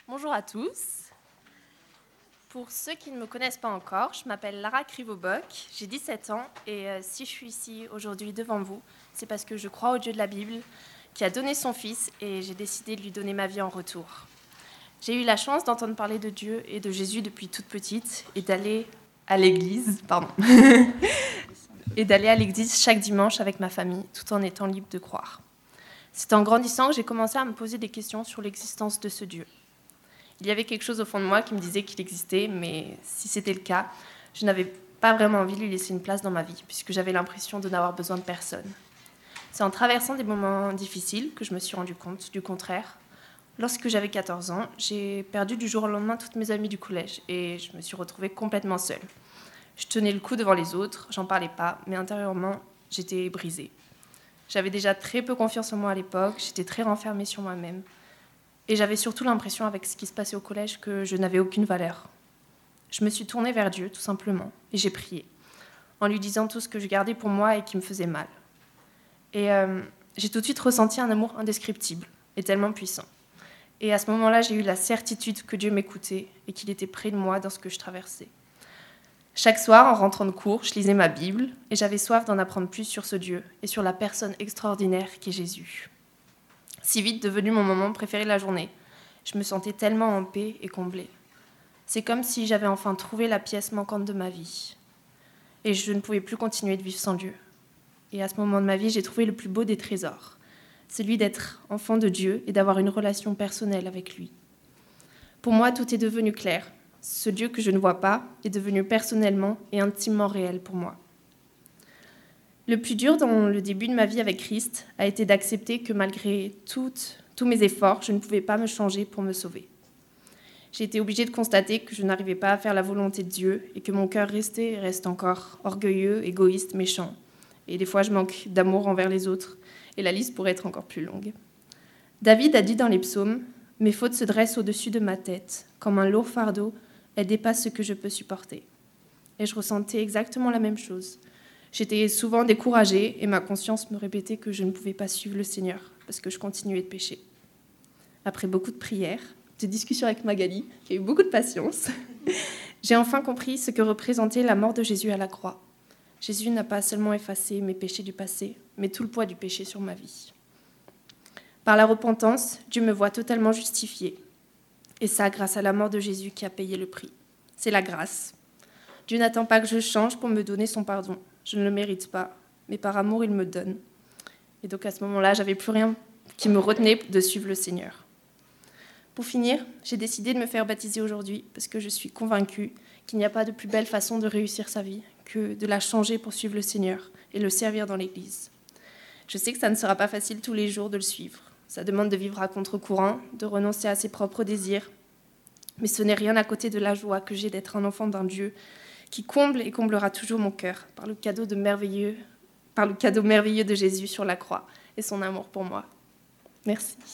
Bonjour à tous. Pour ceux qui ne me connaissent pas encore, je m'appelle Lara Krivoboc, j'ai 17 ans et si je suis ici aujourd'hui devant vous, c'est parce que je crois au Dieu de la Bible qui a donné son Fils et j'ai décidé de lui donner ma vie en retour. J'ai eu la chance d'entendre parler de Dieu et de Jésus depuis toute petite et d'aller à l'église, chaque dimanche avec ma famille, tout en étant libre de croire. C'est en grandissant que j'ai commencé à me poser des questions sur l'existence de ce Dieu. Il y avait quelque chose au fond de moi qui me disait qu'il existait, mais si c'était le cas, je n'avais pas vraiment envie de lui laisser une place dans ma vie, puisque j'avais l'impression de n'avoir besoin de personne. C'est en traversant des moments difficiles que je me suis rendu compte du contraire. Lorsque j'avais 14 ans, j'ai perdu du jour au lendemain toutes mes amies du collège et je me suis retrouvée complètement seule. Je tenais le coup devant les autres, j'en parlais pas, mais intérieurement, j'étais brisée. J'avais déjà très peu confiance en moi à l'époque, j'étais très renfermée sur moi-même. Et j'avais surtout l'impression, avec ce qui se passait au collège, que je n'avais aucune valeur. Je me suis tournée vers Dieu, tout simplement, et j'ai prié, en lui disant tout ce que je gardais pour moi et qui me faisait mal. Et j'ai tout de suite ressenti un amour indescriptible et tellement puissant. Et à ce moment-là, j'ai eu la certitude que Dieu m'écoutait et qu'il était près de moi dans ce que je traversais. Chaque soir, en rentrant de cours, je lisais ma Bible et j'avais soif d'en apprendre plus sur ce Dieu et sur la personne extraordinaire qu'est Jésus. Si vite devenu mon moment préféré de la journée. Je me sentais tellement en paix et comblée. C'est comme si j'avais enfin trouvé la pièce manquante de ma vie. Et je ne pouvais plus continuer de vivre sans Dieu. Et à ce moment de ma vie, j'ai trouvé le plus beau des trésors, celui d'être enfant de Dieu et d'avoir une relation personnelle avec lui. Pour moi, tout est devenu clair. Ce Dieu que je ne vois pas est devenu personnellement et intimement réel pour moi. Le plus dur dans le début de ma vie avec Christ a été d'accepter que malgré tous mes efforts, je ne pouvais pas me changer pour me sauver. J'ai été obligée de constater que je n'arrivais pas à faire la volonté de Dieu et que mon cœur restait et reste encore orgueilleux, égoïste, méchant. Et des fois, je manque d'amour envers les autres et la liste pourrait être encore plus longue. David a dit dans les psaumes « Mes fautes se dressent au-dessus de ma tête, comme un lourd fardeau, elles dépassent ce que je peux supporter. » Et je ressentais exactement la même chose. J'étais souvent découragée et ma conscience me répétait que je ne pouvais pas suivre le Seigneur parce que je continuais de pécher. Après beaucoup de prières, de discussions avec Magali, qui a eu beaucoup de patience, j'ai enfin compris ce que représentait la mort de Jésus à la croix. Jésus n'a pas seulement effacé mes péchés du passé, mais tout le poids du péché sur ma vie. Par la repentance, Dieu me voit totalement justifiée. Et ça, grâce à la mort de Jésus qui a payé le prix. C'est la grâce. Dieu n'attend pas que je change pour me donner son pardon. Je ne le mérite pas, mais par amour, il me donne. Et donc à ce moment-là, j'avais plus rien qui me retenait de suivre le Seigneur. Pour finir, j'ai décidé de me faire baptiser aujourd'hui parce que je suis convaincue qu'il n'y a pas de plus belle façon de réussir sa vie que de la changer pour suivre le Seigneur et le servir dans l'Église. Je sais que ça ne sera pas facile tous les jours de le suivre. Ça demande de vivre à contre-courant, de renoncer à ses propres désirs. Mais ce n'est rien à côté de la joie que j'ai d'être un enfant d'un Dieu qui comble et comblera toujours mon cœur par le cadeau merveilleux de Jésus sur la croix et son amour pour moi. Merci.